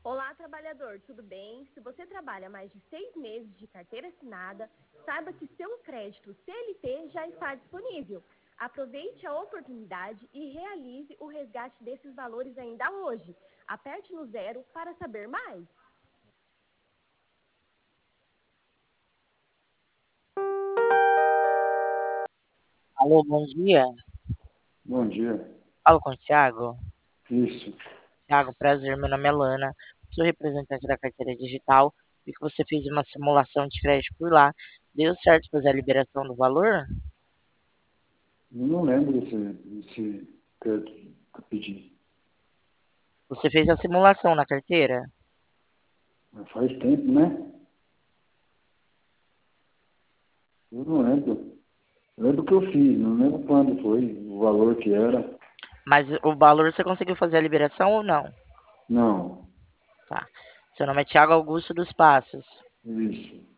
Olá, trabalhador, tudo bem? Se você trabalha mais de 6 meses de carteira assinada, saiba que seu crédito CLT já está disponível. Aproveite a oportunidade e realize o resgate desses valores ainda hoje. Aperte no 0 para saber mais. Alô, bom dia. Bom dia. Falo com o Thiago. Isso. Thiago, prazer, meu nome é Lana. Sou representante da carteira digital. Vi que você fez uma simulação de crédito por lá. Deu certo fazer a liberação do valor? Eu não lembro desse crédito que eu pedi. Você fez a simulação na carteira? Mas faz tempo, né? Eu não lembro. Eu lembro que eu fiz, não lembro quando foi, o valor que era. Mas o valor você conseguiu fazer a liberação ou não? Não. Tá. Seu nome é Thiago Augusto dos Passos. Isso.